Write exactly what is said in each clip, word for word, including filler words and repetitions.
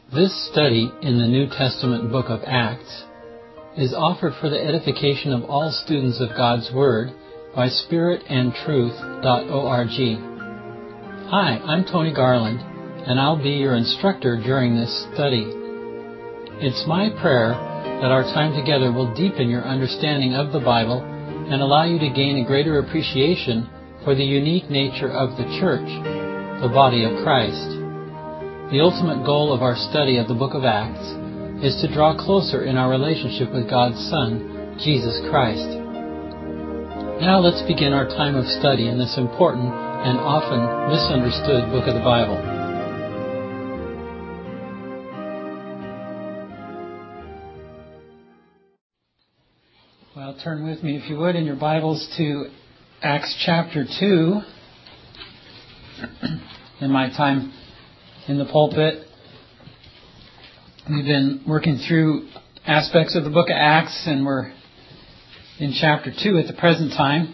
This study in the New Testament book of Acts is offered for the edification of all students of God's Word by spirit and truth dot org. Hi, I'm Tony Garland, and I'll be your instructor during this study. It's my prayer that our time together will deepen your understanding of the Bible and allow you to gain a greater appreciation for the unique nature of the church, the body of Christ. The ultimate goal of our study of the book of Acts is to draw closer in our relationship with God's Son, Jesus Christ. Now let's begin our time of study in this important and often misunderstood book of the Bible. Well, turn with me, if you would, in your Bibles to Acts chapter two. In my time in the pulpit, we've been working through aspects of the book of Acts, and we're in chapter two at the present time.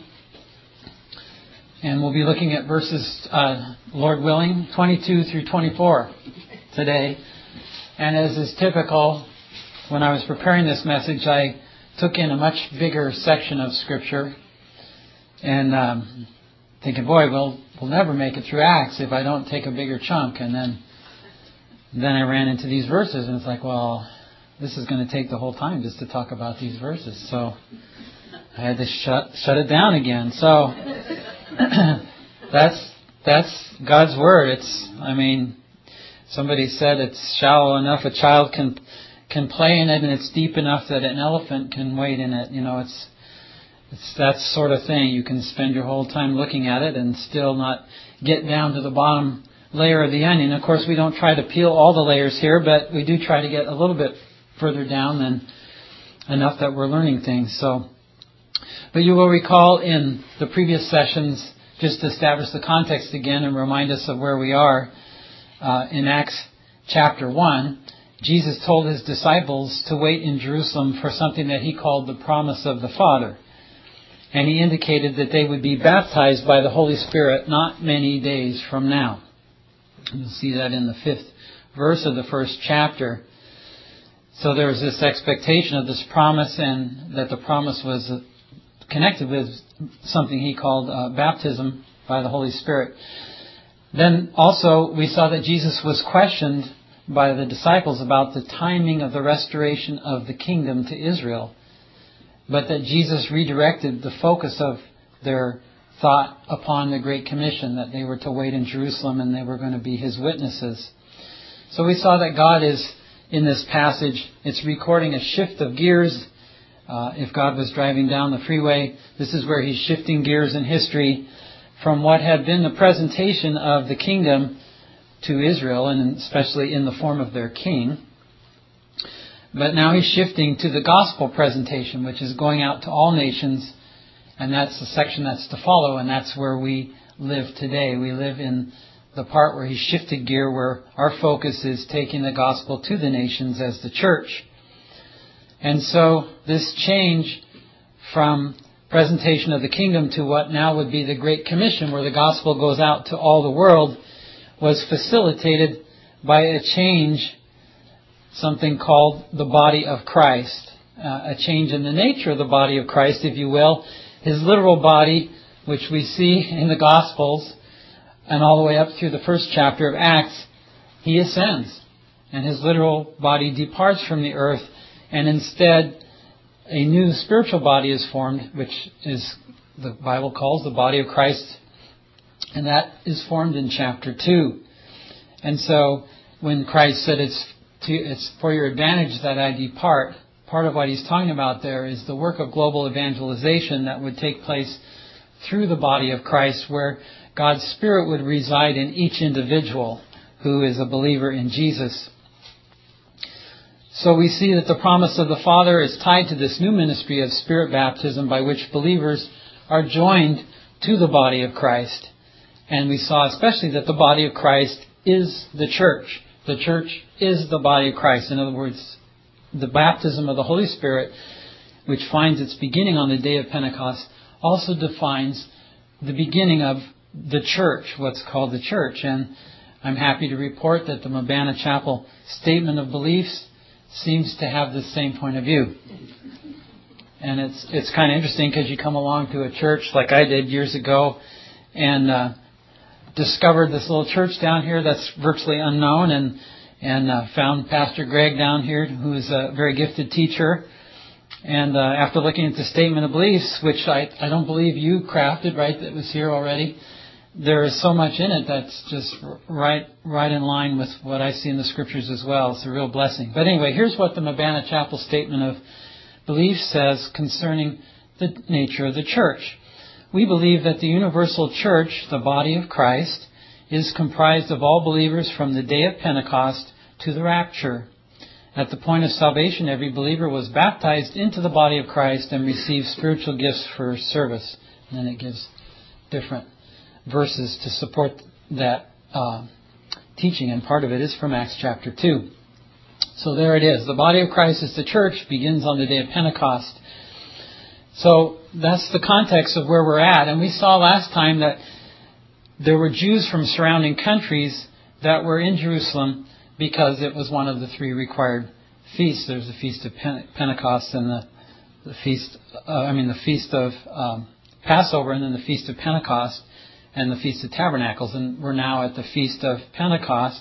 And we'll be looking at verses, uh, Lord willing, twenty-two through twenty-four today. And as is typical, when I was preparing this message, I took in a much bigger section of Scripture, and um, thinking, boy, we'll we'll never make it through Acts if I don't take a bigger chunk. And then then I ran into these verses, and it's like, well, this is going to take the whole time just to talk about these verses. So I had to shut shut it down again. So that's that's God's Word. It's I mean, somebody said it's shallow enough a child can can play in it, and it's deep enough that an elephant can wade in it. You know, it's it's that sort of thing. You can spend your whole time looking at it and still not get down to the bottom layer of the onion. Of course, we don't try to peel all the layers here, but we do try to get a little bit further down than enough that we're learning things. So, but you will recall in the previous sessions, just to establish the context again and remind us of where we are, uh, in Acts chapter one, Jesus told his disciples to wait in Jerusalem for something that he called the promise of the Father. And he indicated that they would be baptized by the Holy Spirit not many days from now. You'll see that in the fifth verse of the first chapter. So there was this expectation of this promise, and that the promise was connected with something he called uh, baptism by the Holy Spirit. Then also we saw that Jesus was questioned by the disciples about the timing of the restoration of the kingdom to Israel, but that Jesus redirected the focus of their thought upon the Great Commission, that they were to wait in Jerusalem and they were going to be His witnesses. So we saw that God is, in this passage, it's recording a shift of gears. Uh, if God was driving down the freeway, this is where He's shifting gears in history from what had been the presentation of the kingdom to Israel, and especially in the form of their king. But now He's shifting to the gospel presentation, which is going out to all nations. And that's the section that's to follow, and that's where we live today. We live in the part where He shifted gear, where our focus is taking the gospel to the nations as the church. And so this change from presentation of the kingdom to what now would be the Great Commission, where the gospel goes out to all the world, was facilitated by a change, something called the body of Christ. Uh, a change in the nature of the body of Christ, if you will. His literal body, which we see in the Gospels and all the way up through the first chapter of Acts, He ascends. And His literal body departs from the earth, and instead a new spiritual body is formed, which is the Bible calls the body of Christ. And that is formed in chapter two. And so when Christ said it's to, it's for your advantage that I depart, part of what He's talking about there is the work of global evangelization that would take place through the body of Christ, where God's Spirit would reside in each individual who is a believer in Jesus. So we see that the promise of the Father is tied to this new ministry of Spirit baptism, by which believers are joined to the body of Christ. And we saw especially that the body of Christ is the church. The church is the body of Christ. In other words, the baptism of the Holy Spirit, which finds its beginning on the day of Pentecost, also defines the beginning of the church, what's called the church. And I'm happy to report that the Mabana Chapel Statement of Beliefs seems to have the same point of view. And it's it's kind of interesting because you come along to a church like I did years ago and uh, discovered this little church down here that's virtually unknown, and and uh, found Pastor Greg down here, who's a very gifted teacher. And uh, after looking at the Statement of Beliefs, which I, I don't believe you crafted, right, that was here already, there is so much in it that's just right right in line with what I see in the Scriptures as well. It's a real blessing. But anyway, here's what the Mabana Chapel Statement of Beliefs says concerning the nature of the church. We believe that the universal church, the body of Christ, is comprised of all believers from the day of Pentecost to the rapture. At the point of salvation, every believer was baptized into the body of Christ and received spiritual gifts for service. And then it gives different verses to support that uh, teaching, and part of it is from Acts chapter two. So there it is. The body of Christ is the church, begins on the day of Pentecost. So that's the context of where we're at. And we saw last time that there were Jews from surrounding countries that were in Jerusalem because it was one of the three required feasts. There's the Feast of Pentecost and the, the feast, uh, I mean the Feast of um, Passover, and then the Feast of Pentecost and the Feast of Tabernacles. And we're now at the Feast of Pentecost.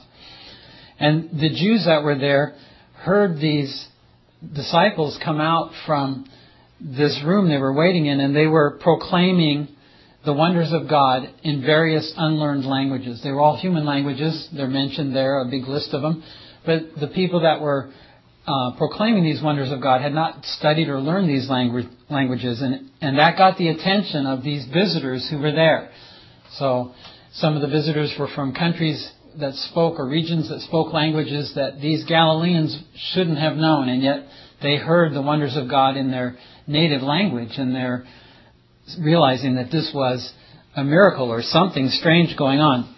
And the Jews that were there heard these disciples come out from this room they were waiting in, and they were proclaiming the wonders of God in various unlearned languages. They were all human languages. They're mentioned there, a big list of them. But the people that were uh, proclaiming these wonders of God had not studied or learned these langu- languages. And, and that got the attention of these visitors who were there. So some of the visitors were from countries that spoke, or regions that spoke languages that these Galileans shouldn't have known. And yet they heard the wonders of God in their native language, and they're realizing that this was a miracle or something strange going on.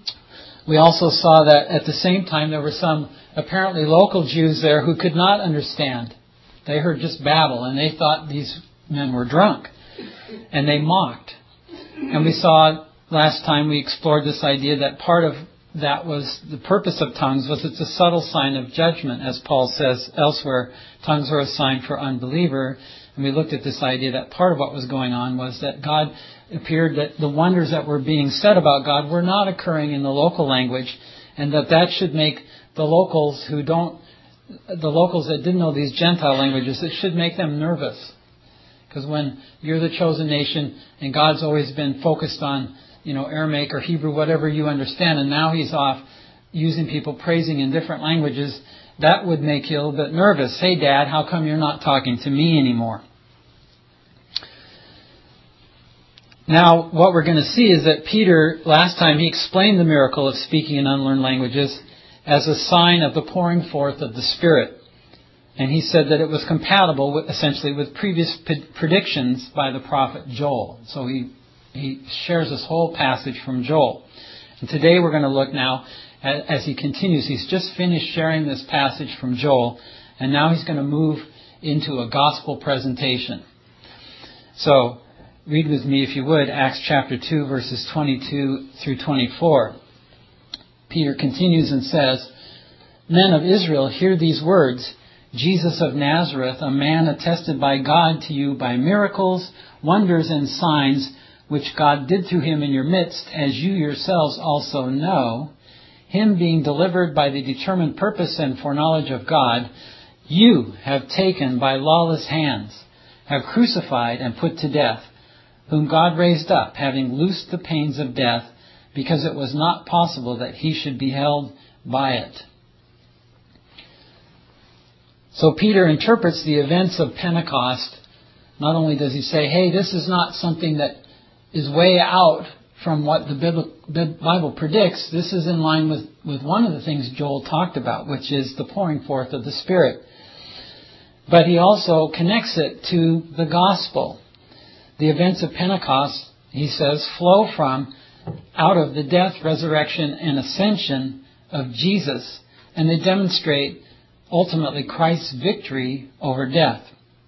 We also saw that at the same time there were some apparently local Jews there who could not understand. They heard just babble, and they thought these men were drunk, and they mocked. And we saw last time we explored this idea that part of that was the purpose of tongues was it's a subtle sign of judgment, as Paul says elsewhere. Tongues are a sign for unbeliever. And we looked at this idea that part of what was going on was that God appeared that the wonders that were being said about God were not occurring in the local language, and that that should make the locals who don't, the locals that didn't know these Gentile languages, it should make them nervous. Because when you're the chosen nation and God's always been focused on, you know, Aramaic or Hebrew, whatever you understand, and now He's off using people praising in different languages, that would make you a little bit nervous. Hey, Dad, how come you're not talking to me anymore? Now, what we're going to see is that Peter, last time, he explained the miracle of speaking in unlearned languages as a sign of the pouring forth of the Spirit. And he said that it was compatible with, essentially, with previous predictions by the prophet Joel. So he, he shares this whole passage from Joel. And today we're going to look now, as he continues, he's just finished sharing this passage from Joel, and now he's going to move into a gospel presentation. So, read with me, if you would, Acts chapter two, verses twenty-two through twenty-four. Peter continues and says, "Men of Israel, hear these words. Jesus of Nazareth, a man attested by God to you by miracles, wonders, and signs, which God did through him in your midst, as you yourselves also know, him being delivered by the determined purpose and foreknowledge of God, you have taken by lawless hands, have crucified and put to death, whom God raised up, having loosed the pains of death, because it was not possible that he should be held by it." So Peter interprets the events of Pentecost. Not only does he say, hey, this is not something that is way out from what the Bible predicts. This is in line with, with one of the things Joel talked about, which is the pouring forth of the Spirit. But he also connects it to the gospel. The events of Pentecost, he says, flow from out of the death, resurrection, and ascension of Jesus. And they demonstrate ultimately Christ's victory over death.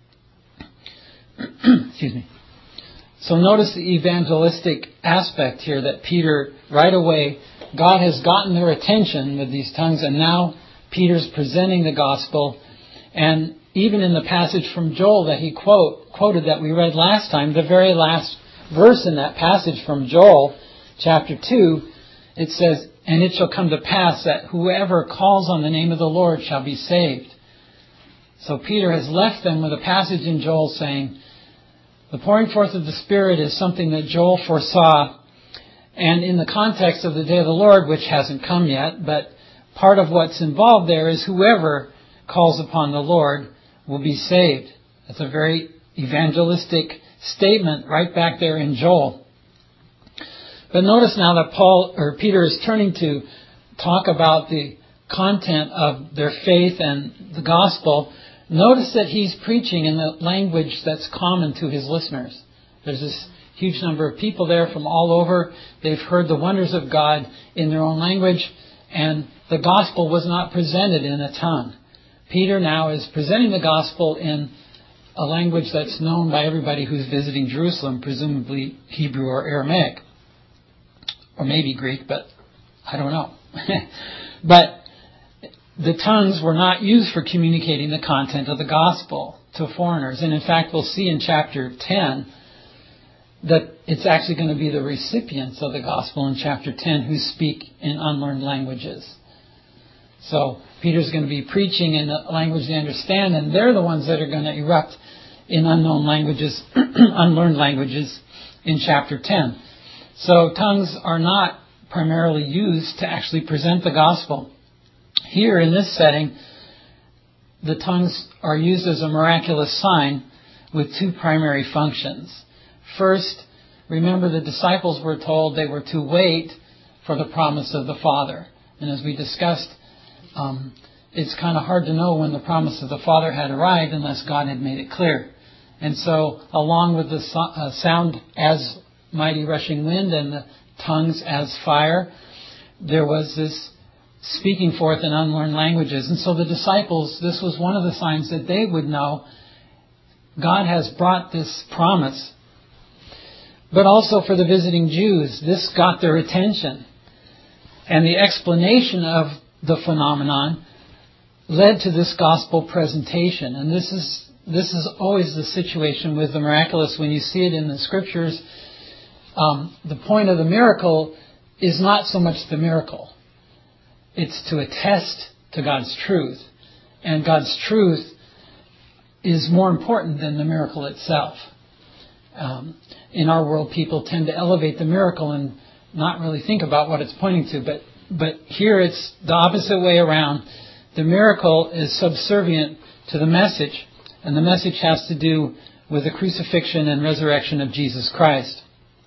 Excuse me. So notice the evangelistic aspect here that Peter right away God has gotten their attention with these tongues, and now Peter's presenting the gospel. And even in the passage from Joel that he quote, quoted that we read last time, the very last verse in that passage from Joel, chapter two, it says, "And it shall come to pass that whoever calls on the name of the Lord shall be saved." So Peter has left them with a passage in Joel saying, the pouring forth of the Spirit is something that Joel foresaw. And in the context of the day of the Lord, which hasn't come yet, but part of what's involved there is whoever calls upon the Lord will be saved. That's a very evangelistic statement right back there in Joel. But notice now that Paul or Peter is turning to talk about the content of their faith and the gospel. Notice that he's preaching in the language that's common to his listeners. There's this huge number of people there from all over. They've heard the wonders of God in their own language, and the gospel was not presented in a tongue. Peter now is presenting the gospel in a language that's known by everybody who's visiting Jerusalem, presumably Hebrew or Aramaic. Or maybe Greek, but I don't know. But the tongues were not used for communicating the content of the gospel to foreigners. And in fact, we'll see in chapter ten that it's actually going to be the recipients of the gospel in chapter ten who speak in unlearned languages. So Peter's going to be preaching in a language they understand, and they're the ones that are going to erupt in unknown languages, unlearned languages in chapter ten. So tongues are not primarily used to actually present the gospel. Here in this setting, the tongues are used as a miraculous sign with two primary functions. First, remember the disciples were told they were to wait for the promise of the Father. And as we discussed, um, it's kind of hard to know when the promise of the Father had arrived unless God had made it clear. And so, along with the so- uh, sound as mighty rushing wind and the tongues as fire, there was this speaking forth in unlearned languages. And so the disciples, this was one of the signs that they would know God has brought this promise. But also for the visiting Jews, this got their attention. And the explanation of the phenomenon led to this gospel presentation. And this is this is always the situation with the miraculous. When you see it in the scriptures, um, the point of the miracle is not so much the miracle. It's to attest to God's truth. And God's truth is more important than the miracle itself. Um, in our world, people tend to elevate the miracle and not really think about what it's pointing to. But, but here it's the opposite way around. The miracle is subservient to the message. And the message has to do with the crucifixion and resurrection of Jesus Christ.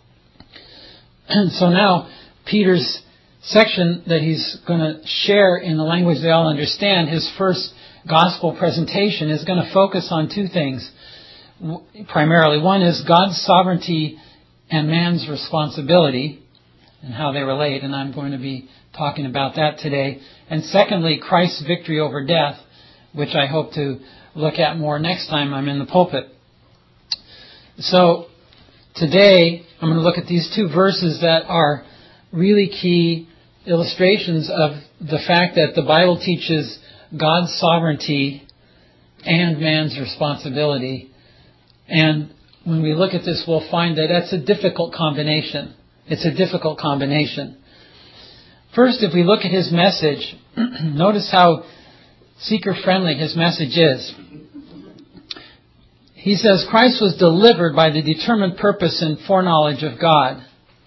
And so now, Peter's section that he's going to share in the language they all understand, his first gospel presentation, is going to focus on two things. Primarily, one is God's sovereignty and man's responsibility and how they relate, and I'm going to be talking about that today. And secondly, Christ's victory over death, which I hope to look at more next time I'm in the pulpit. So today I'm going to look at these two verses that are really key illustrations of the fact that the Bible teaches God's sovereignty and man's responsibility. And when we look at this, we'll find that that's a difficult combination. It's a difficult combination. First, if we look at his message, notice how seeker-friendly his message is. He says, Christ was delivered by the determined purpose and foreknowledge of God.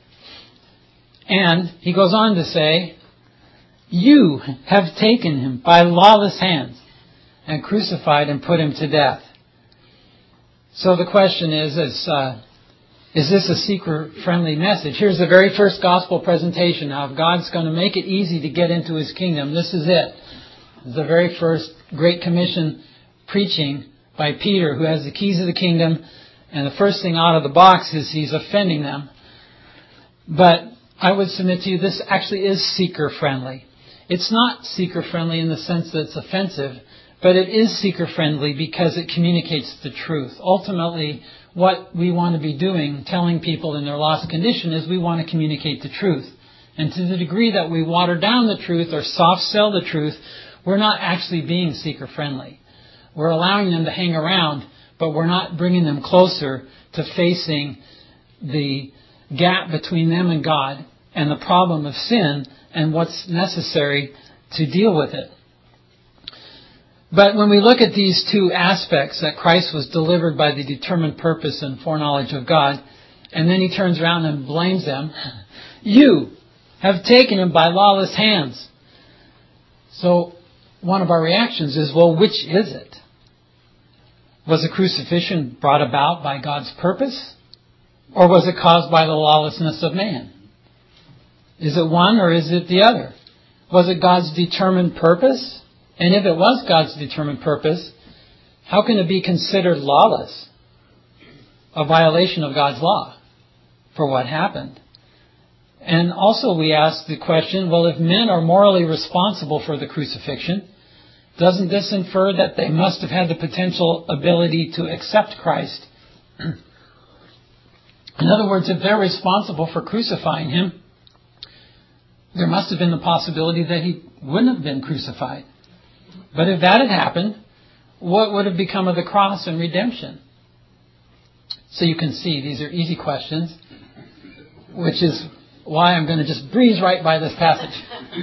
And he goes on to say, you have taken him by lawless hands and crucified and put him to death. So the question is, is, uh, is this a seeker-friendly message? Here's the very first gospel presentation. Now, if God's going to make it easy to get into his kingdom, this is it. The very first Great Commission preaching by Peter, who has the keys of the kingdom, and the first thing out of the box is he's offending them. But I would submit to you, this actually is seeker-friendly. It's not seeker-friendly in the sense that it's offensive, but it is seeker-friendly because it communicates the truth. Ultimately, what we want to be doing, telling people in their lost condition, is we want to communicate the truth. And to the degree that we water down the truth or soft sell the truth, we're not actually being seeker-friendly. We're allowing them to hang around, but we're not bringing them closer to facing the gap between them and God and the problem of sin and what's necessary to deal with it. But when we look at these two aspects, that Christ was delivered by the determined purpose and foreknowledge of God, and then he turns around and blames them, you have taken him by lawless hands. So one of our reactions is, well, which is it? Was the crucifixion brought about by God's purpose? Or was it caused by the lawlessness of man? Is it one or is it the other? Was it God's determined purpose? And if it was God's determined purpose, how can it be considered lawless? A violation of God's law for what happened. And also we ask the question, well, if men are morally responsible for the crucifixion, doesn't this infer that they must have had the potential ability to accept Christ? In other words, if they're responsible for crucifying him, there must have been the possibility that he wouldn't have been crucified. But if that had happened, what would have become of the cross and redemption? So you can see these are easy questions, which is why I'm going to just breeze right by this passage.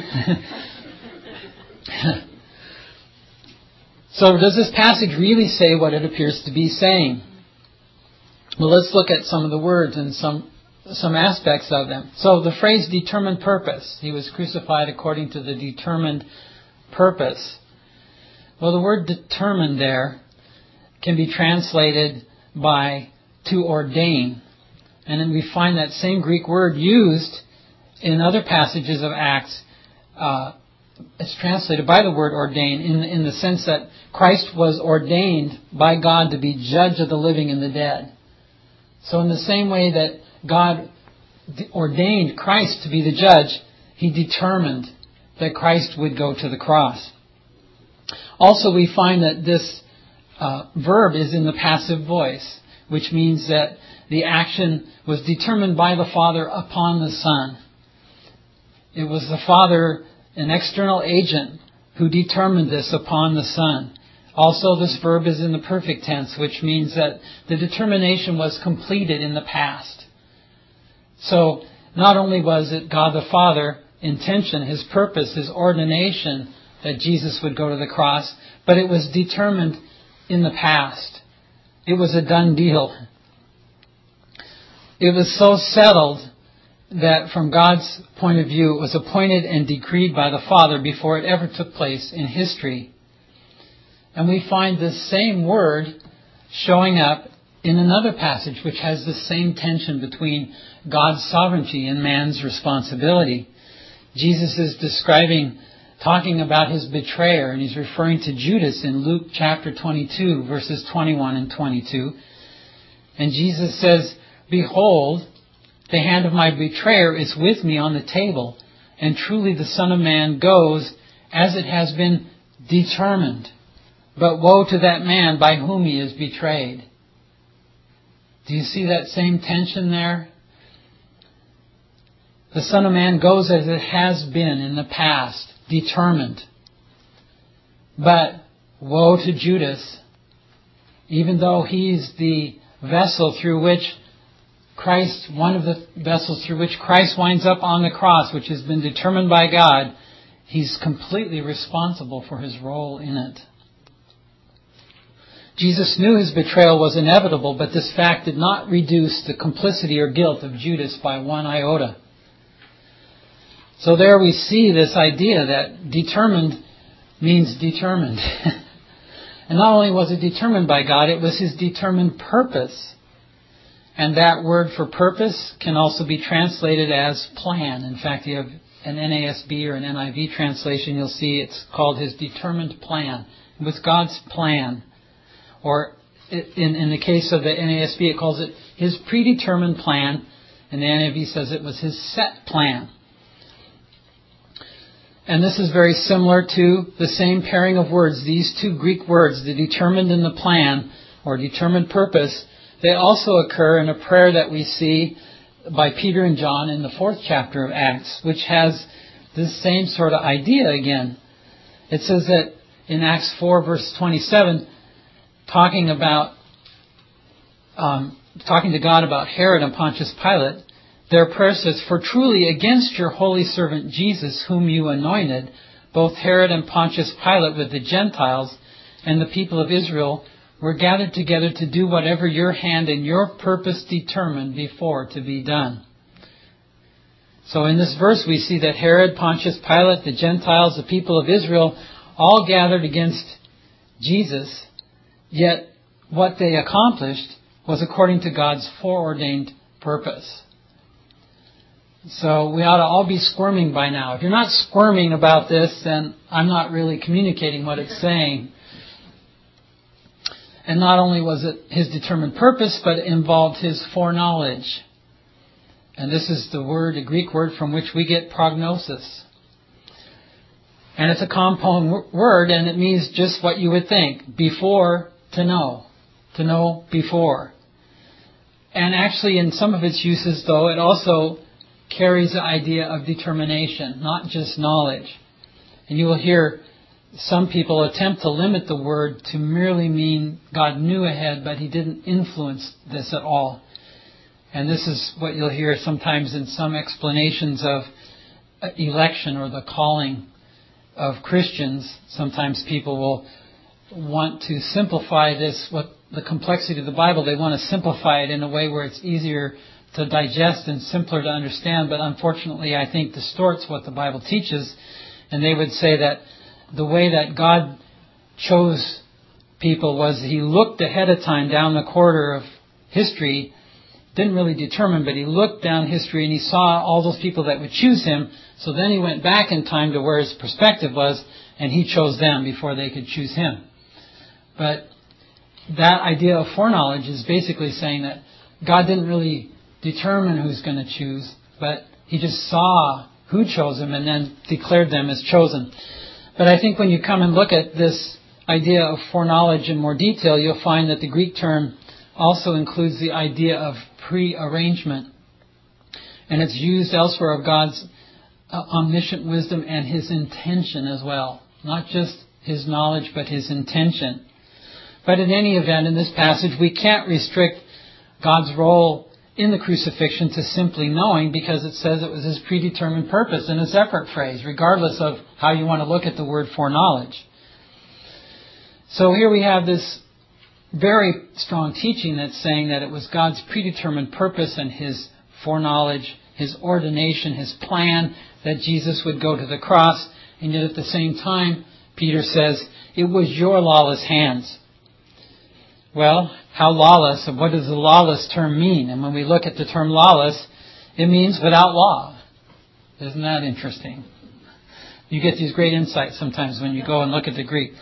So does this passage really say what it appears to be saying? Well, let's look at some of the words and some some aspects of them. So the phrase determined purpose. He was crucified according to the determined purpose. Well, the word determined there can be translated by to ordain. And then we find that same Greek word used in other passages of Acts. Uh, it's translated by the word ordain in, in the sense that Christ was ordained by God to be judge of the living and the dead. So in the same way that God ordained Christ to be the judge, He determined that Christ would go to the cross. Also, we find that this uh, verb is in the passive voice, which means that the action was determined by the Father upon the Son. It was the Father, an external agent, who determined this upon the Son. Also, this verb is in the perfect tense, which means that the determination was completed in the past. So, not only was it God the Father intention, His purpose, His ordination that Jesus would go to the cross, but it was determined in the past. It was a done deal. It was so settled that from God's point of view, it was appointed and decreed by the Father before it ever took place in history. And we find this same word showing up in another passage which has the same tension between God's sovereignty and man's responsibility. Jesus is describing, talking about His betrayer, and He's referring to Judas in Luke chapter twenty-two, verses twenty-one and twenty-two. And Jesus says, "Behold, the hand of my betrayer is with me on the table, and truly the Son of Man goes as it has been determined. But woe to that man by whom he is betrayed." Do you see that same tension there? The Son of Man goes as it has been in the past, determined. But woe to Judas, even though he's the vessel through which Christ, one of the vessels through which Christ winds up on the cross, which has been determined by God, he's completely responsible for his role in it. Jesus knew his betrayal was inevitable, but this fact did not reduce the complicity or guilt of Judas by one iota. So there we see this idea that determined means determined. And not only was it determined by God, it was His determined purpose. And that word for purpose can also be translated as plan. In fact, you have an N A S B or an N I V translation, you'll see it's called His determined plan. It was God's plan. Or in, in the case of the N A S B, it calls it His predetermined plan. And the N I V says it was His set plan. And this is very similar to the same pairing of words. These two Greek words, the determined and the plan, or determined purpose, they also occur in a prayer that we see by Peter and John in the fourth chapter of Acts, which has this same sort of idea again. It says that in Acts four, verse twenty-seven, talking about um, talking to God about Herod and Pontius Pilate, their prayer says, "For truly against your holy servant Jesus, whom you anointed, both Herod and Pontius Pilate with the Gentiles and the people of Israel were gathered together to do whatever your hand and your purpose determined before to be done." So in this verse we see that Herod, Pontius Pilate, the Gentiles, the people of Israel, all gathered against Jesus, yet what they accomplished was according to God's foreordained purpose. So we ought to all be squirming by now. If you're not squirming about this, then I'm not really communicating what it's saying. And not only was it His determined purpose, but it involved His foreknowledge. And this is the word, the Greek word from which we get prognosis. And it's a compound w- word, and it means just what you would think. Before, to know. To know before. And actually in some of its uses, though, it also carries the idea of determination, not just knowledge. And you will hear some people attempt to limit the word to merely mean God knew ahead, but He didn't influence this at all. And this is what you'll hear sometimes in some explanations of election or the calling of Christians. Sometimes people will want to simplify this, what the complexity of the Bible, they want to simplify it in a way where it's easier to digest and simpler to understand, but unfortunately I think distorts what the Bible teaches. And they would say that the way that God chose people was He looked ahead of time down the corridor of history, didn't really determine, but He looked down history and He saw all those people that would choose Him. So then He went back in time to where His perspective was, and He chose them before they could choose Him. But that idea of foreknowledge is basically saying that God didn't really determine who's going to choose, but He just saw who chose Him and then declared them as chosen. But I think when you come and look at this idea of foreknowledge in more detail, you'll find that the Greek term also includes the idea of pre-arrangement. And it's used elsewhere of God's omniscient wisdom and His intention as well. Not just His knowledge, but His intention. But in any event, in this passage, we can't restrict God's role in the crucifixion to simply knowing, because it says it was His predetermined purpose in a separate phrase, regardless of how you want to look at the word foreknowledge. So here we have this very strong teaching that's saying that it was God's predetermined purpose and His foreknowledge, His ordination, His plan that Jesus would go to the cross. And yet at the same time, Peter says, it was your lawless hands. Well, how lawless, and what does the lawless term mean? And when we look at the term lawless, it means without law. Isn't that interesting? You get these great insights sometimes when you go and look at the Greek.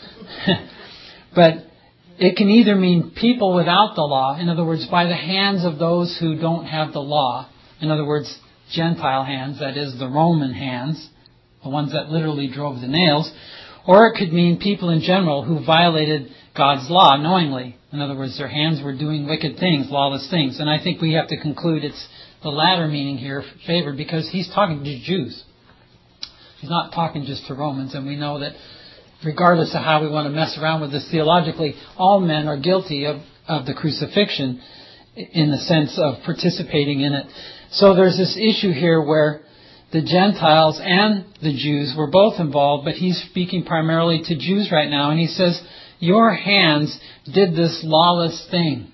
But it can either mean people without the law, in other words, by the hands of those who don't have the law. In other words, Gentile hands, that is the Roman hands, the ones that literally drove the nails. Or it could mean people in general who violated God's law knowingly. In other words, their hands were doing wicked things, lawless things. And I think we have to conclude it's the latter meaning here favored, because He's talking to Jews. He's not talking just to Romans. And we know that regardless of how we want to mess around with this theologically, all men are guilty of, of the crucifixion in the sense of participating in it. So there's this issue here where the Gentiles and the Jews were both involved, but He's speaking primarily to Jews right now. And He says, your hands did this lawless thing.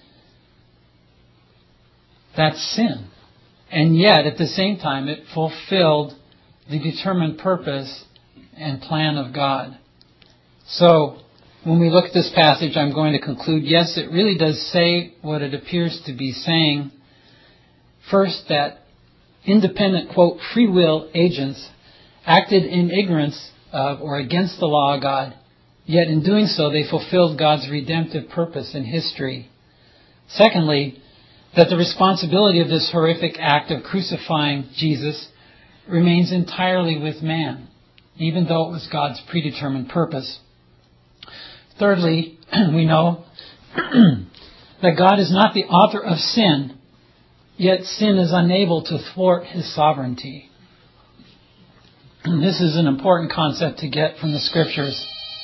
That's sin. And yet, at the same time, it fulfilled the determined purpose and plan of God. So, when we look at this passage, I'm going to conclude, yes, it really does say what it appears to be saying. First, that independent, quote, free will agents acted in ignorance of or against the law of God, yet in doing so they fulfilled God's redemptive purpose in history. Secondly, that the responsibility of this horrific act of crucifying Jesus remains entirely with man, even though it was God's predetermined purpose. Thirdly, we know that God is not the author of sin, yet sin is unable to thwart His sovereignty. And this is an important concept to get from the Scriptures.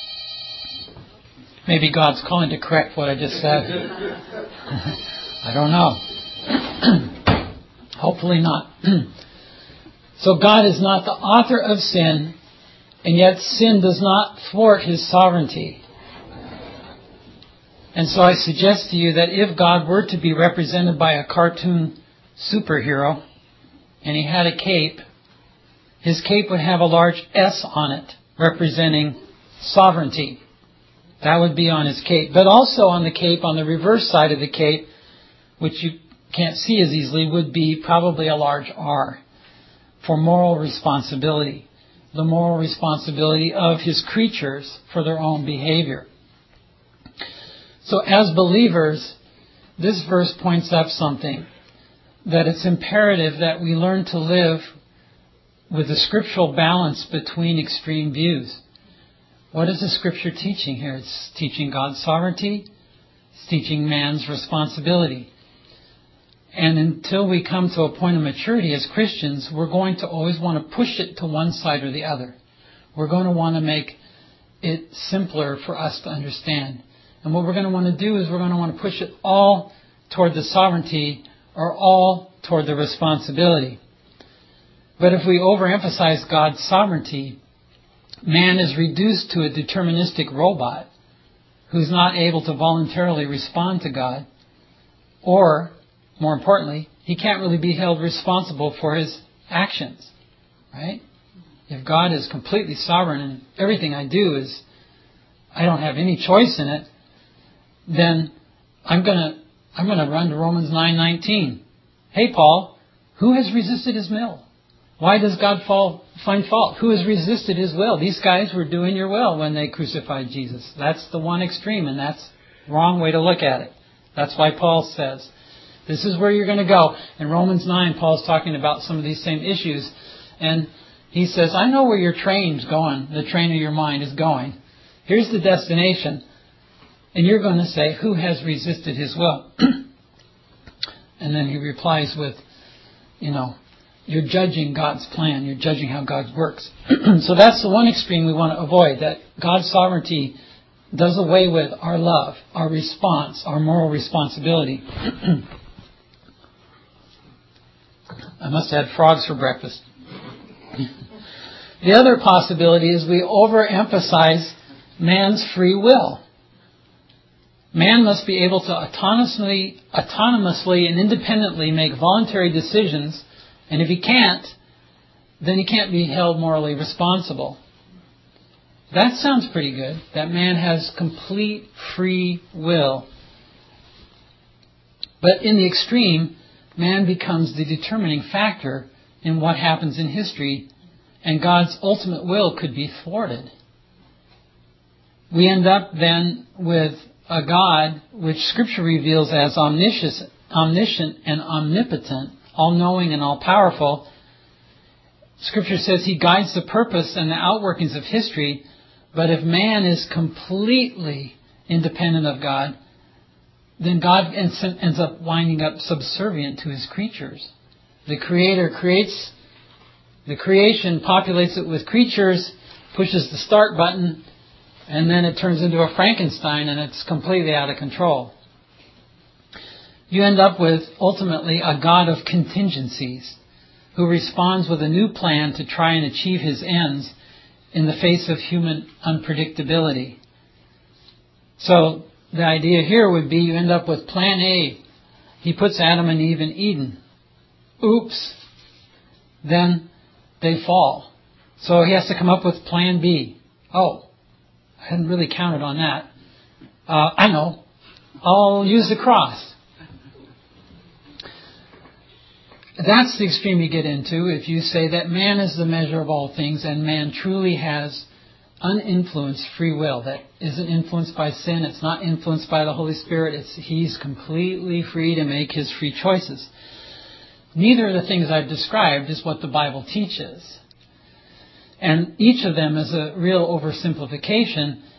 Maybe God's calling to correct what I just said. I don't know. Hopefully not. So God is not the author of sin, and yet sin does not thwart His sovereignty. And so I suggest to you that if God were to be represented by a cartoon superhero, and he had a cape, his cape would have a large S on it, representing sovereignty. That would be on his cape. But also on the cape, on the reverse side of the cape, which you can't see as easily, would be probably a large R for moral responsibility. The moral responsibility of His creatures for their own behavior. So as believers, this verse points up something, that it's imperative that we learn to live with a scriptural balance between extreme views. What is the Scripture teaching here? It's teaching God's sovereignty. It's teaching man's responsibility. And until we come to a point of maturity as Christians, we're going to always want to push it to one side or the other. We're going to want to make it simpler for us to understand. And what we're going to want to do is we're going to want to push it all toward the sovereignty or all toward the responsibility. But if we overemphasize God's sovereignty, man is reduced to a deterministic robot who's not able to voluntarily respond to God, or, more importantly, he can't really be held responsible for his actions, right? If God is completely sovereign and everything I do is, I don't have any choice in it, then I'm gonna I'm gonna run to Romans nine nineteen. Hey Paul, who has resisted His will? Why does God fall, find fault? Who has resisted His will? These guys were doing your will when they crucified Jesus. That's the one extreme, and that's the wrong way to look at it. That's why Paul says, this is where you're going to go. In Romans nine, Paul's talking about some of these same issues. And he says, I know where your train's going, the train of your mind is going. Here's the destination. And you're going to say, who has resisted His will? And then he replies with, you know, you're judging God's plan. You're judging how God works. So that's the one extreme we want to avoid, that God's sovereignty does away with our love, our response, our moral responsibility. I must have had frogs for breakfast. The other possibility is we overemphasize man's free will. Man must be able to autonomously, autonomously and independently make voluntary decisions, and if he can't, then he can't be held morally responsible. That sounds pretty good, that man has complete free will. But in the extreme, man becomes the determining factor in what happens in history, and God's ultimate will could be thwarted. We end up then with a God which Scripture reveals as omniscient, omniscient and omnipotent, all-knowing and all-powerful. Scripture says He guides the purpose and the outworkings of history, but if man is completely independent of God, then God ends up winding up subservient to His creatures. The Creator creates the creation, populates it with creatures, pushes the start button, and then it turns into a Frankenstein and it's completely out of control. You end up with, ultimately, a God of contingencies who responds with a new plan to try and achieve His ends in the face of human unpredictability. So the idea here would be you end up with plan A. He puts Adam and Eve in Eden. Oops. Then they fall. So He has to come up with plan B. Oh, I hadn't really counted on that. Uh, I know. I'll use the cross. That's the extreme you get into if you say that man is the measure of all things and man truly has uninfluenced free will that isn't influenced by sin. It's not influenced by the Holy Spirit. It's, he's completely free to make his free choices. Neither of the things I've described is what the Bible teaches. And each of them is a real oversimplification,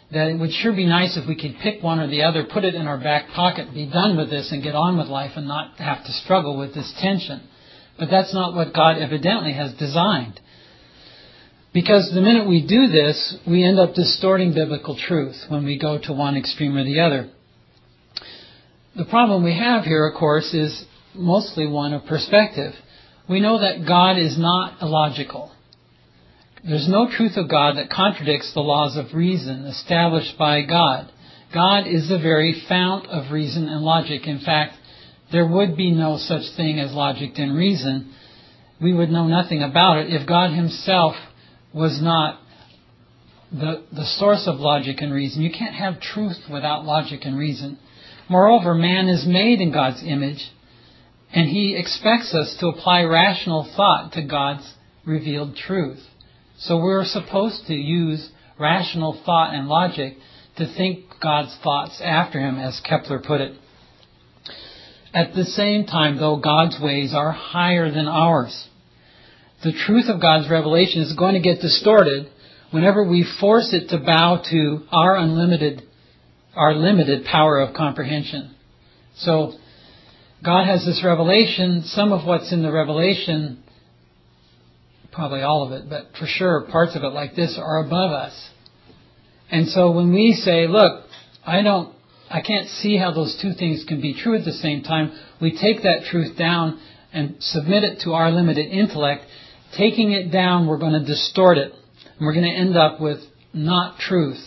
that it would sure be nice if we could pick one or the other, put it in our back pocket, be done with this and get on with life and not have to struggle with this tension. But that's not what God evidently has designed. Because the minute we do this, we end up distorting biblical truth when we go to one extreme or the other. The problem we have here, of course, is mostly one of perspective. We know that God is not illogical. There's no truth of God that contradicts the laws of reason established by God. God is the very fount of reason and logic. In fact, there would be no such thing as logic and reason. We would know nothing about it if God Himself was not the, the source of logic and reason. You can't have truth without logic and reason. Moreover, man is made in God's image, and He expects us to apply rational thought to God's revealed truth. So we're supposed to use rational thought and logic to think God's thoughts after Him, as Kepler put it. At the same time, though, God's ways are higher than ours. The truth of God's revelation is going to get distorted whenever we force it to bow to our unlimited, our limited power of comprehension. So God has this revelation. Some of what's in the revelation, probably all of it, but for sure parts of it like this are above us. And so when we say, look, I don't, I can't see how those two things can be true at the same time, we take that truth down and submit it to our limited intellect. Taking it down, we're going to distort it. And we're going to end up with not truth.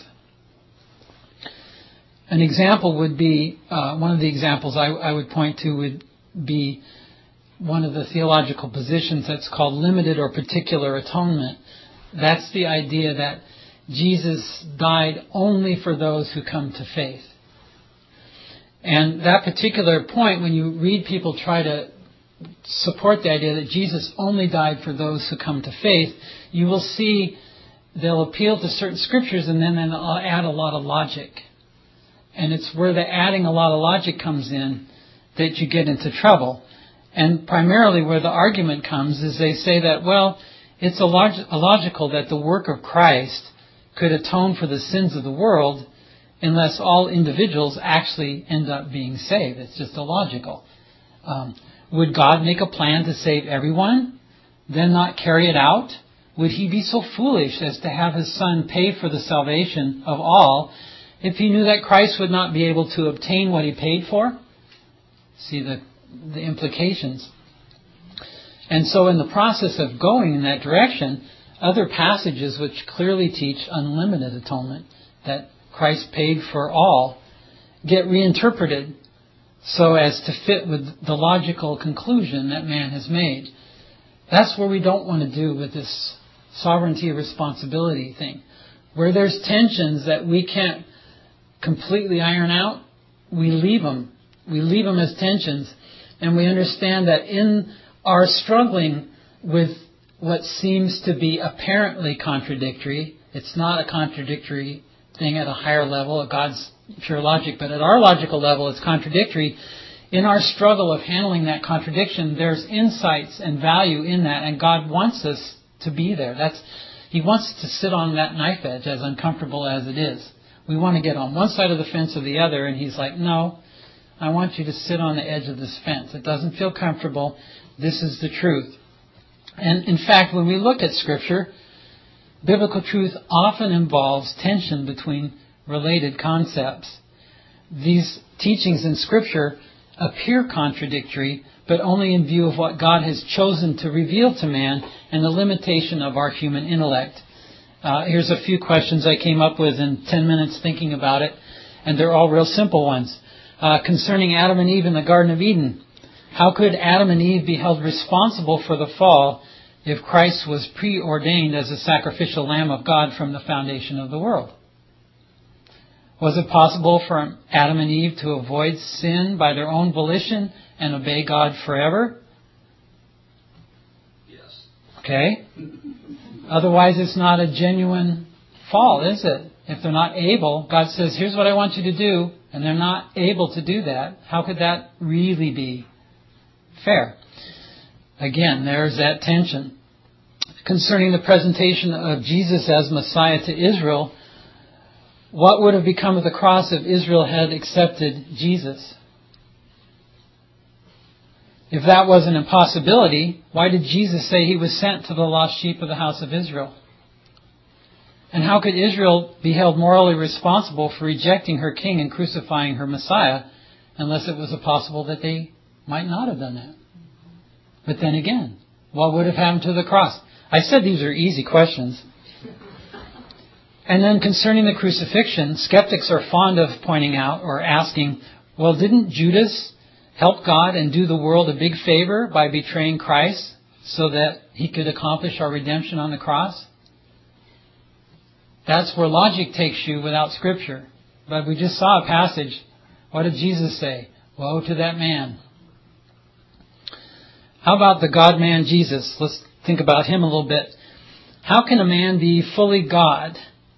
An example would be, uh, one of the examples I, I would point to would be one of the theological positions that's called limited or particular atonement. That's the idea that Jesus died only for those who come to faith. And that particular point, when you read people try to support the idea that Jesus only died for those who come to faith, you will see they'll appeal to certain scriptures and then they'll add a lot of logic. And it's where the adding a lot of logic comes in that you get into trouble. And primarily where the argument comes is they say that, well, it's illog- illogical that the work of Christ could atone for the sins of the world unless all individuals actually end up being saved. It's just illogical. Um, would God make a plan to save everyone, then not carry it out? Would He be so foolish as to have His Son pay for the salvation of all if He knew that Christ would not be able to obtain what He paid for? See the, the implications. And so in the process of going in that direction, other passages which clearly teach unlimited atonement, that Christ paid for all, get reinterpreted so as to fit with the logical conclusion that man has made. That's where we don't want to do with this sovereignty responsibility thing. Where there's tensions that we can't completely iron out, we leave them. We leave them as tensions. And we understand that in our struggling with what seems to be apparently contradictory, it's not a contradictory thing at a higher level of God's pure logic, but at our logical level it's contradictory. In our struggle of handling that contradiction, there's insights and value in that, and God wants us to be there. That's He wants to sit on that knife edge, as uncomfortable as it is. We want to get on one side of the fence or the other, and He's like, no, I want you to sit on the edge of this fence. It doesn't feel comfortable. This is the truth. And in fact, when we look at Scripture, biblical truth often involves tension between related concepts. These teachings in Scripture appear contradictory, but only in view of what God has chosen to reveal to man and the limitation of our human intellect. Uh, here's a few questions I came up with in ten minutes thinking about it, and they're all real simple ones. Uh, concerning Adam and Eve in the Garden of Eden, how could Adam and Eve be held responsible for the fall if Christ was preordained as a sacrificial lamb of God from the foundation of the world? Was it possible for Adam and Eve to avoid sin by their own volition and obey God forever? Yes. Okay. Otherwise, it's not a genuine fall, is it? If they're not able, God says, here's what I want you to do, and they're not able to do that, how could that really be fair? Again, there's that tension. Concerning the presentation of Jesus as Messiah to Israel, What would have become of the cross if Israel had accepted Jesus? If that was an impossibility, why did Jesus say he was sent to the lost sheep of the house of Israel? And how could Israel be held morally responsible for rejecting her king and crucifying her Messiah unless it was possible that they might not have done that? But then again, what would have happened to the cross? I said these are easy questions. And then concerning the crucifixion, skeptics are fond of pointing out or asking, well, didn't Judas help God and do the world a big favor by betraying Christ so that he could accomplish our redemption on the cross? That's where logic takes you without Scripture. But we just saw a passage. What did Jesus say? Woe to that man. How about the God-man Jesus? Let's think about him a little bit. How can a man be fully God?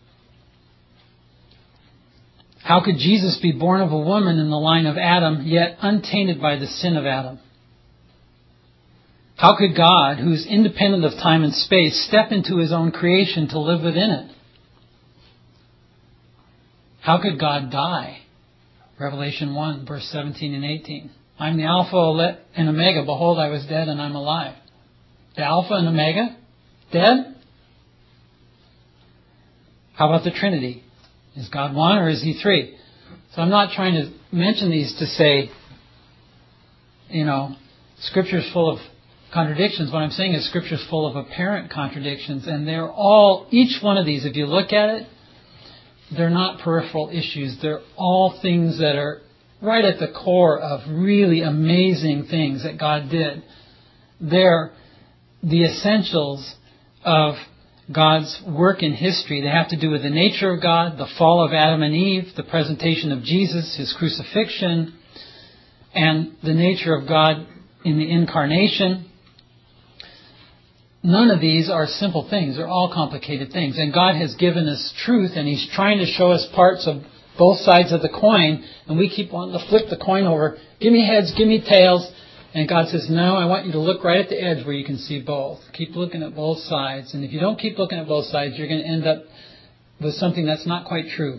How could Jesus be born of a woman in the line of Adam, yet untainted by the sin of Adam? How could God, who's independent of time and space, step into his own creation to live within it? How could God die? Revelation one, verse seventeen and eighteen. I'm the Alpha and Omega. Behold, I was dead and I'm alive. The Alpha and Omega? Dead? How about the Trinity? Is God one or is he three? So I'm not trying to mention these to say, you know, Scripture's full of contradictions. What I'm saying is Scripture's full of apparent contradictions. And they're all, each one of these, if you look at it, they're not peripheral issues. They're all things that are right at the core of really amazing things that God did. They're the essentials of God's work in history. They have to do with the nature of God, the fall of Adam and Eve, the presentation of Jesus, his crucifixion, and the nature of God in the incarnation. None of these are simple things. They're all complicated things. And God has given us truth, and he's trying to show us parts of both sides of the coin, and we keep wanting to flip the coin over. Give me heads, give me tails. And God says, no, I want you to look right at the edge where you can see both. Keep looking at both sides. And if you don't keep looking at both sides, you're going to end up with something that's not quite true.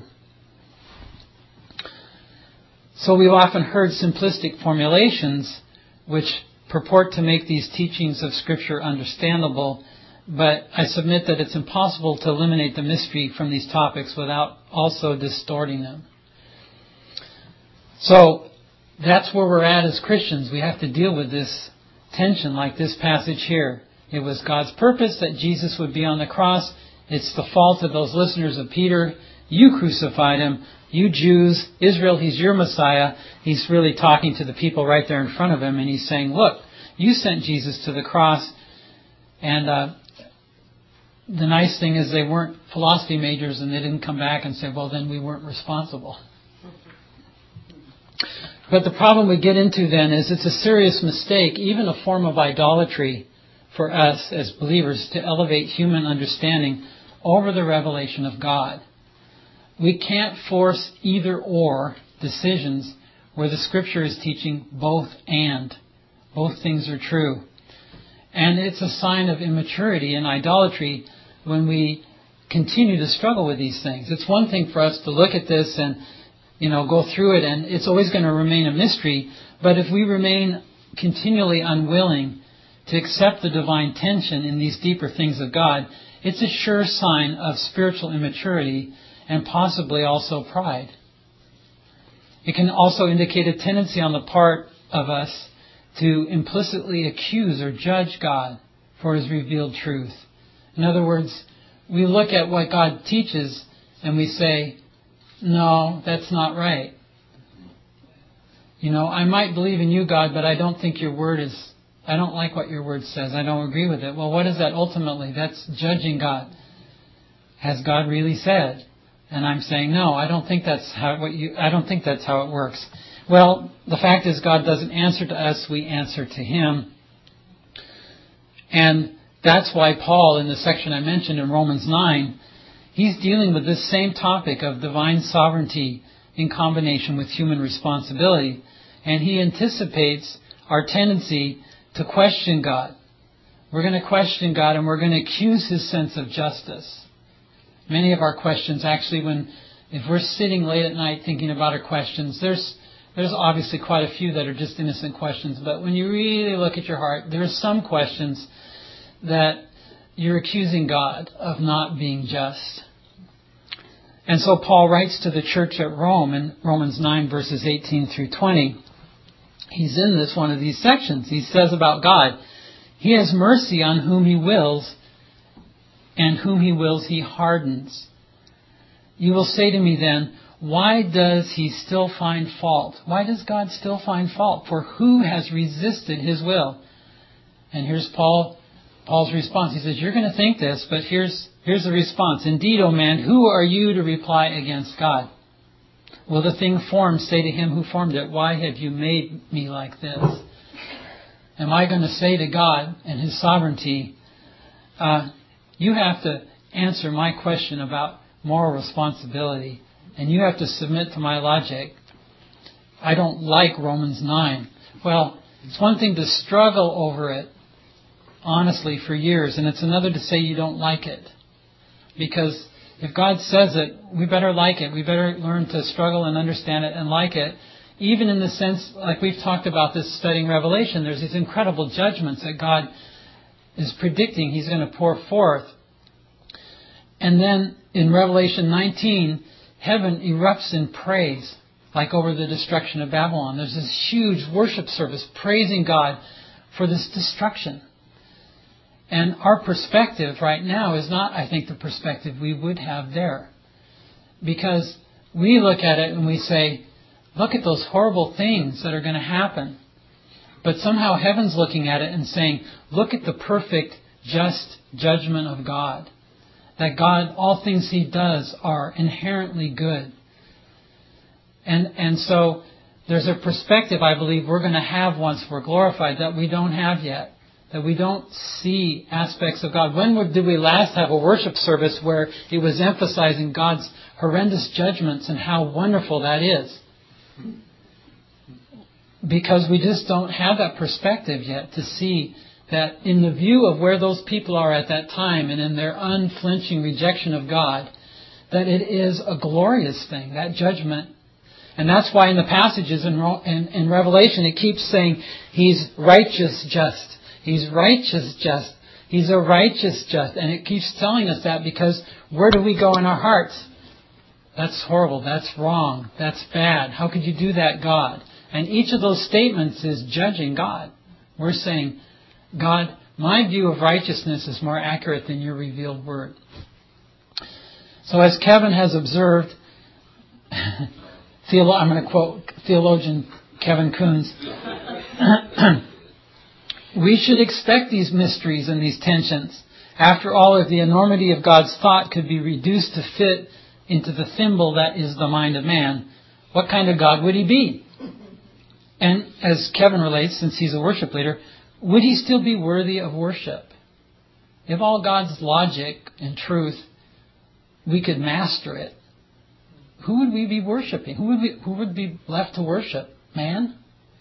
So we've often heard simplistic formulations which purport to make these teachings of Scripture understandable, but I submit that it's impossible to eliminate the mystery from these topics without also distorting them. So that's where we're at as Christians. We have to deal with this tension like this passage here. It was God's purpose that Jesus would be on the cross. It's the fault of those listeners of Peter. You crucified him. You Jews, Israel, he's your Messiah. He's really talking to the people right there in front of him, and he's saying, look, you sent Jesus to the cross. And uh, the nice thing is they weren't philosophy majors, and they didn't come back and say, well, then we weren't responsible. But the problem we get into then is it's a serious mistake, even a form of idolatry for us as believers, to elevate human understanding over the revelation of God. We can't force either or decisions where the Scripture is teaching both and. Both things are true. And it's a sign of immaturity and idolatry when we continue to struggle with these things. It's one thing for us to look at this and, you know, go through it, and it's always going to remain a mystery. But if we remain continually unwilling to accept the divine tension in these deeper things of God, it's a sure sign of spiritual immaturity and possibly also pride. It can also indicate a tendency on the part of us to implicitly accuse or judge God for His revealed truth. In other words, we look at what God teaches and we say, no, that's not right. You know, I might believe in you, God, but I don't think your word is, I don't like what your word says. I don't agree with it. Well, what is that ultimately? That's judging God. Has God really said? And I'm saying, no, I don't think that's how what you I don't think that's how it works. Well, the fact is God doesn't answer to us, we answer to Him. And that's why Paul, in the section I mentioned in Romans nine, he's dealing with this same topic of divine sovereignty in combination with human responsibility. And he anticipates our tendency to question God. We're going to question God, and we're going to accuse His sense of justice. Many of our questions, actually, when if we're sitting late at night thinking about our questions, there's there's obviously quite a few that are just innocent questions, but when you really look at your heart, there are some questions that you're accusing God of not being just. And so Paul writes to the church at Rome in Romans nine, verses eighteen through twenty. He's in this one of these sections. He says about God, He has mercy on whom He wills, and whom He wills He hardens. You will say to me then, why does He still find fault? Why does God still find fault? For who has resisted His will? And here's Paul, Paul's response. He says, you're going to think this, but here's, here's the response. Indeed, O man, who are you to reply against God? Will the thing formed say to Him who formed it, why have you made me like this? Am I going to say to God and His sovereignty, uh, you have to answer my question about moral responsibility, and you have to submit to my logic. I don't like Romans nine. Well, it's one thing to struggle over it, honestly, for years, and it's another to say you don't like it. Because if God says it, we better like it. We better learn to struggle and understand it and like it. Even in the sense, like we've talked about this studying Revelation, there's these incredible judgments that God is predicting He's going to pour forth. And then in Revelation nineteen, heaven erupts in praise, like over the destruction of Babylon. There's this huge worship service praising God for this destruction. And our perspective right now is not, I think, the perspective we would have there. Because we look at it and we say, look at those horrible things that are going to happen. But somehow heaven's looking at it and saying, look at the perfect, just judgment of God. That God, all things He does are inherently good. And and so there's a perspective I believe we're going to have once we're glorified that we don't have yet. That we don't see aspects of God. When did we last have a worship service where it was emphasizing God's horrendous judgments and how wonderful that is? Because we just don't have that perspective yet to see that in the view of where those people are at that time and in their unflinching rejection of God, that it is a glorious thing, that judgment. And that's why in the passages in, in, in Revelation it keeps saying He's righteous just. He's righteous just. He's a righteous just. And it keeps telling us that because where do we go in our hearts? That's horrible. That's wrong. That's bad. How could you do that, God? And each of those statements is judging God. We're saying, God, my view of righteousness is more accurate than your revealed word. So as Kevin has observed, theolo- I'm going to quote theologian Kevin Coons, we should expect these mysteries and these tensions. After all, if the enormity of God's thought could be reduced to fit into the thimble that is the mind of man, what kind of God would He be? And as Kevin relates, since he's a worship leader, would He still be worthy of worship? If all God's logic and truth, we could master it, who would we be worshiping? Who would we, who would be left to worship? Man?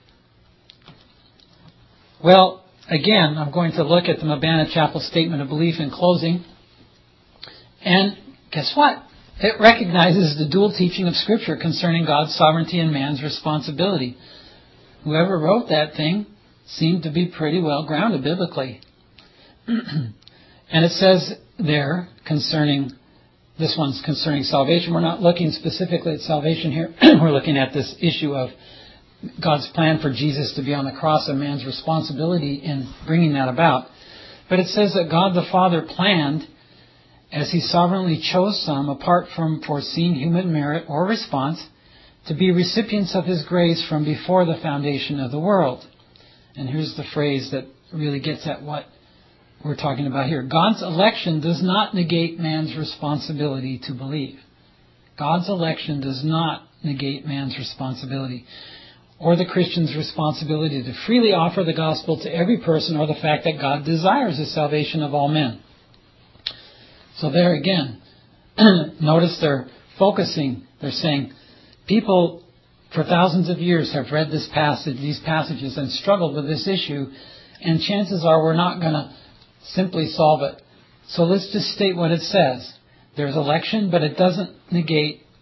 Well, again, I'm going to look at the Mabana Chapel Statement of Belief in closing. And guess what? It recognizes the dual teaching of Scripture concerning God's sovereignty and man's responsibility. Whoever wrote that thing seemed to be pretty well grounded biblically. And it says there concerning, this one's concerning salvation. We're not looking specifically at salvation here. We're looking at this issue of God's plan for Jesus to be on the cross and man's responsibility in bringing that about. But it says that God the Father planned, as He sovereignly chose some, apart from foreseen human merit or response, to be recipients of His grace from before the foundation of the world. And here's the phrase that really gets at what we're talking about here. God's election does not negate man's responsibility to believe. God's election does not negate man's responsibility, or the Christian's responsibility to freely offer the gospel to every person, or the fact that God desires the salvation of all men. So there again, notice they're focusing, they're saying, people for thousands of years have read this passage, these passages and struggled with this issue, and chances are we're not going to simply solve it. So let's just state what it says. There's election, but it doesn't negate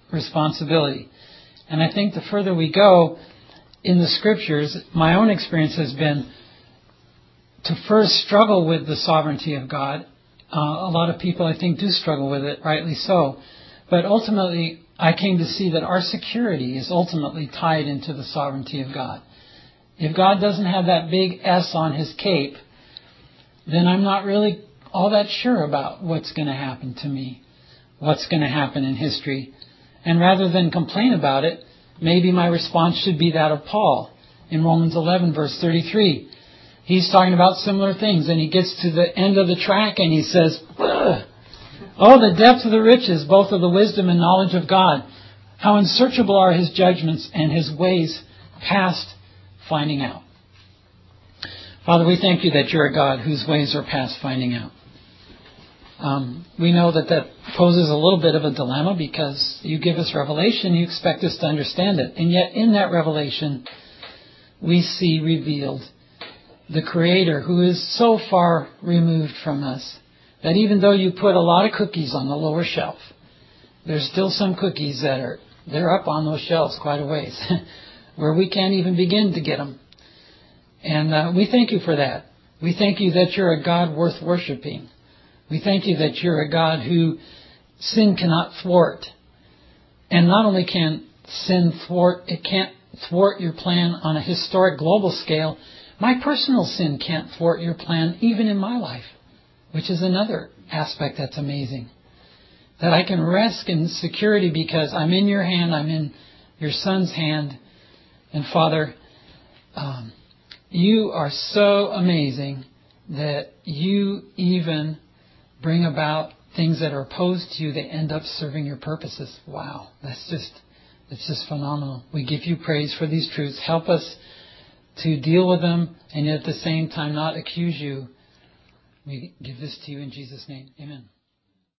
responsibility. And I think the further we go in the Scriptures, my own experience has been to first struggle with the sovereignty of God. Uh, a lot of people, I think, do struggle with it, rightly so. But ultimately, I came to see that our security is ultimately tied into the sovereignty of God. If God doesn't have that big S on His cape, then I'm not really all that sure about what's going to happen to me, what's going to happen in history. And rather than complain about it, maybe my response should be that of Paul in Romans eleven, verse thirty-three. He's talking about similar things, and he gets to the end of the track and he says, ugh, oh, the depth of the riches, both of the wisdom and knowledge of God. How unsearchable are His judgments and His ways past finding out. Father, we thank You that You're a God whose ways are past finding out. Um, we know that that poses a little bit of a dilemma because You give us revelation, You expect us to understand it. And yet in that revelation, we see revealed the Creator who is so far removed from us that even though You put a lot of cookies on the lower shelf, there's still some cookies that are they're up on those shelves quite a ways where we can't even begin to get them. And uh, we thank You for that. We thank You that You're a God worth worshiping. We thank You that You're a God who sin cannot thwart. And not only can sin thwart, it can't thwart Your plan on a historic global scale. My personal sin can't thwart Your plan even in my life, which is another aspect that's amazing. That I can rest in security because I'm in Your hand, I'm in Your Son's hand. And Father, um, You are so amazing that You even bring about things that are opposed to You. They end up serving Your purposes. Wow, that's just, that's just phenomenal. We give You praise for these truths. Help us to deal with them and yet at the same time not accuse You. We give this to You in Jesus' name. Amen.